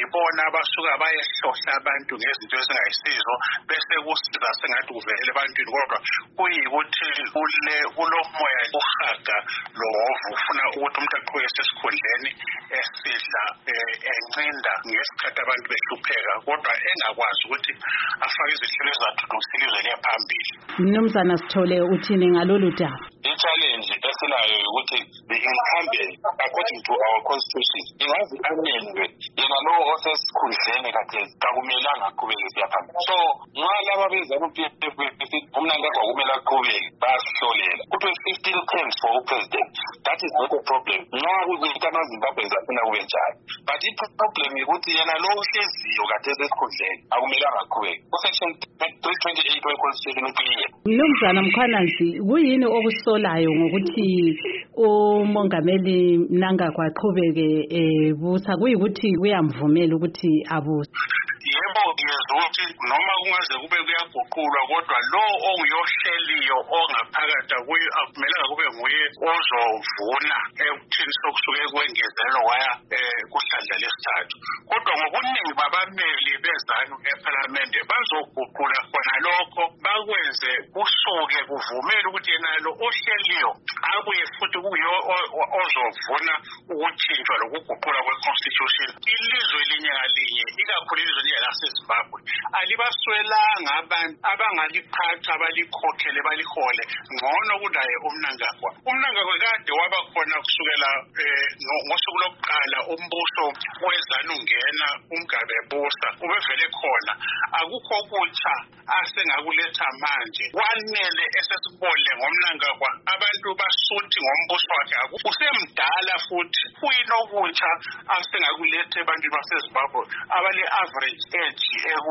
yibona abasuka bayehlohla abantu ngezinto ezingayisizo bese kusiza sengathi kuvele ebantwini kodwa kuyikuthi kulomoya uhaga lovu ufuna ukuthi umuntu aqhubeke sesikhundleni esidla encinda ngesikhathi abantu behlupheka kodwa engakwazi ukuthi afake izihlelo ezathuthukisa ilizwe liye phambili. Mnumzana Sithole uthini ngalolu daba? I-challenge esilayo ukuthi the incumbent according to our constitution ingazi amendwe yena lo osesikhundleni kade kakumelanga aqhubeke siya phambili. So nxa laba bezanu-PF besithi uMnangagwa kumele aqhubeke bayasihlolela kuthiwe 15 terms for upresident. That is not a problem nxa kuyikuthi amaZimbabweans afuna kube njalo, but i-problem yikuthi yena lo ohleziyo kade esesikhundleni akumelanga aqhubeke. Section 328 we-constitution uclear. Mnumzana Mkhwananzi, kuyini okusolayo ngokuthi uMongameli Mnangagwa aqhubeke busa kuyikuthi kuyamvumela ukuthi abuse? Yebo, ngiyezwa ukuthi noma kungaze kube kuyaguqulwa kodwa lo onguyohleliyo ongaphakathi kuye akumelanga kube nguye ozovuna ekuthini sokusuke kwengezelelo waya kuhlandla lesithathu. Kodwa ngokuningi babameli bezanu eParliament bazoguqula khona lokho bakwenze kusuke kuvumela ukuthi yena lo ohleliyo abuye futhi kuyo ozovuna ukuthintshwa lokuguqula kweConstitution. Ilizwe linye ngalinye ikakhulu ilizwe laseZimbabwe alibaswelanga abantu abangaliphatha balikhokhele balihole ngcono kunaye uMnangagwa. uMnangagwa kade waba khona kusukela ngosuku lokuqala umbuso wezanu ungena uMgabe busa ubevele khona. Akukho kutsha asengakuletha manje kwanele esesibole ngoMnangagwa abantu basuthi ngombuso wakhe usemdala futhi kuyinokutsha asengakuletha abantu baseZimbabwe abale average age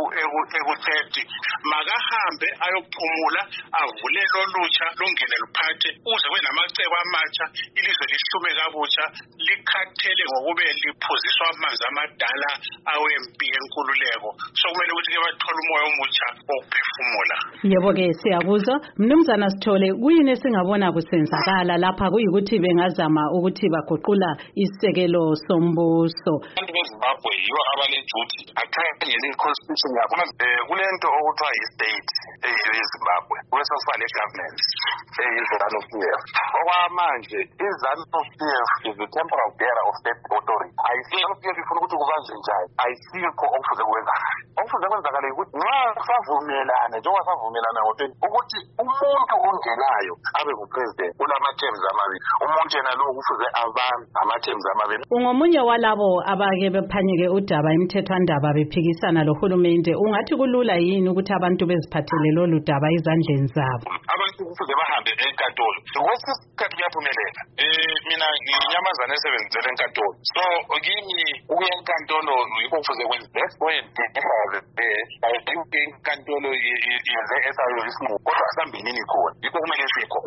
eku-30 makahambe ayophumula avule lolutsha lungene luphathe uze kube namacebo amatsha ilizwe lihlume kabutsha likhathele ngokube liphuziswa amanzi amadala awempi yenkululeko. So kumele ukuthi-ke bathole umoya omutsha wokuphefumula. Yebo-ke siyakuzwa. Mnumzana Sithole, kuyini esingabona kusenzakala lapha kuyikuthi bengazama ukuthi baguqula isisekelo sombuso? Abantu beZimbabwe yibo abale-duty akhangele i-constitution yabo. Kulento okuthiwa yi-state eyiZimbabwe bese kuba le-governance eyiZANU-PF. Okwamanje iZANU-PF is the temporal bearer of state authority. iZANU-PF ifuna ukuthi kubanjwe njani, ayisikho okufuze kwenzakale. Okufuze kwenzakale ukuthi nxa savumelana njengoba savumelana ukuthi umuntu ongenayo abe ngupresident ulama-terms amabili, umuntu yena lo kufuze abambe ama-terms amabili. Ungomunye walabo abake bephanyeke udaba imithethwandaba bephikisana lohulumende, ungathi kulula yini ukuthi abantu beziphathele lolu daba ezandleni zabo? Abantu kufuze bahambe enkantolo ngokusikhathi kuyaphumelela. Mina nginyamazana esebenzele enkantolo, so kimi ukuya enkantolo yikho kufuze kwenza. Let's go and have I think inkantolo yenze esayo isinqumo kodwa asambinini khona yikho kumele sikho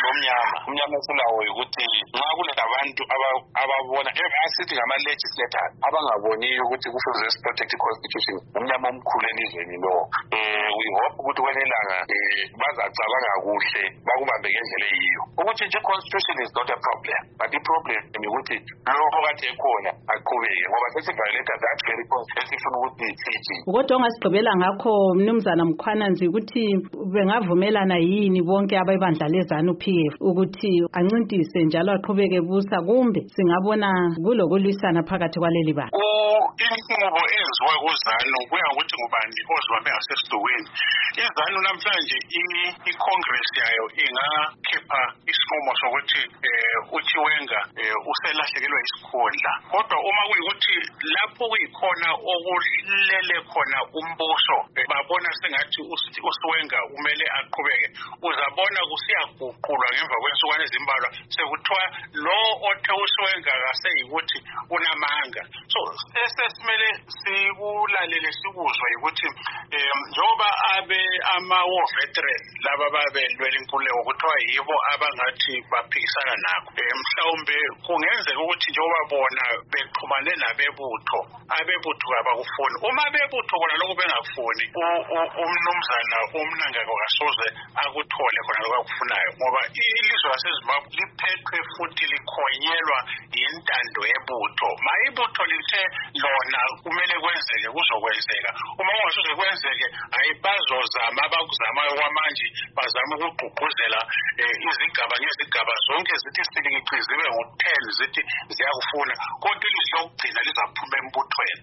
umnyama silawo ukuthi nxa kunabantu ababona asithi ngama-legislators abangaboniyo ukuthi kufuze siprotect i-constitution umnyama omkhulu elizweni lo. We hope ukuthi kwenelanga bazacabanga kuhle bakubambe ngendlela eyiyo ukuthi nje constitution is not a problem, but i-problem ukuthi lokho kade ekhona aqhubeke ngoba sesiviolate that very constitution esifuna ukuthi sithi. Kodwa ongasigqibela ngakho Mnumzana Mkhwananzi ukuthi bengavumelana yini bonke abebandla leZANU-PF ukuthi ancintise njalo aqhubeke busa kumbe singabona kulokulwisana phakathi kwaleli bani? Inqubo eyenziwa kuZANU kuya ukuthi ngubani ozibambe ngasesidukweni. iZANU namhlanje i-Congress yayo ingakhipha isinqumo sokuthi uChiwenga uselahlekelwa isikhundla. Kodwa uma kuyikuthi lapho kuyikhona okulele khona umbuso babona sengathi uChiwenga kumele aqhubeke, uzabona kusiyaguqulwa ngemva kwensukwana ezimbalwa sekuthiwa lo othe uChiwenga kaseyikuthi unamanga. So esesimele sikulalele sikuzwe ukuthi njoba ama-war veteran laba babelwela inkululeko kuthiwa yibo abangathi baphikisana nakho, mhlawumbe kungenzeka ukuthi njengoba bona bexhumane nabebutho abakufuni. Uma bebutho kona lokho bengakufuni umnumzana uMnangagwa kasoze akuthole khona lokho akufunayo ngoba ilizwe laseZimbabwe liphethwe futhi likhonyelwa yintando yebutho. Ibutho lithe lona kumele kwenzeke kuzokwenzeka. Uma ungasoze kwenzeke ayibazozama abakuzamayo kwamanje bazama ukugqugquzela izigaba ngezigaba zonke zithi silikiciziwe ngo-10 zithi ziyakufuna kodwa ilizwe lokugcina lizaphuma embuthweni.